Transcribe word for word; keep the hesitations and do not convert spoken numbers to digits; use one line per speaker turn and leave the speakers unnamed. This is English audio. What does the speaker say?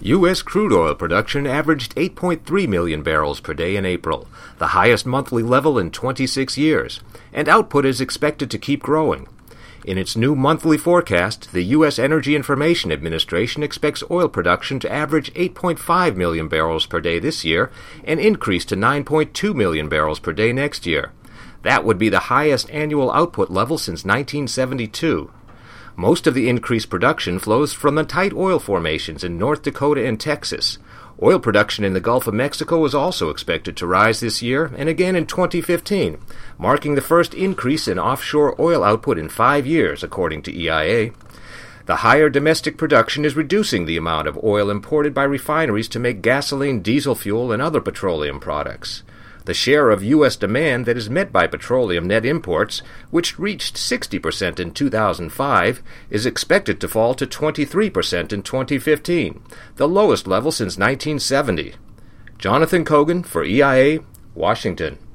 U S crude oil production averaged eight point three million barrels per day in April, the highest monthly level in twenty-six years, and output is expected to keep growing. In its new monthly forecast, the U S Energy Information Administration expects oil production to average eight point five million barrels per day this year and increase to nine point two million barrels per day next year. That would be the highest annual output level since nineteen seventy-two. Most of the increased production flows from the tight oil formations in North Dakota and Texas. Oil production in the Gulf of Mexico is also expected to rise this year and again in twenty fifteen, marking the first increase in offshore oil output in five years, according to E I A. The higher domestic production is reducing the amount of oil imported by refineries to make gasoline, diesel fuel, and other petroleum products. The share of U S demand that is met by petroleum net imports, which reached sixty percent in two thousand five, is expected to fall to twenty-three percent in twenty fifteen, the lowest level since nineteen seventy. Jonathan Cogan for E I A, Washington.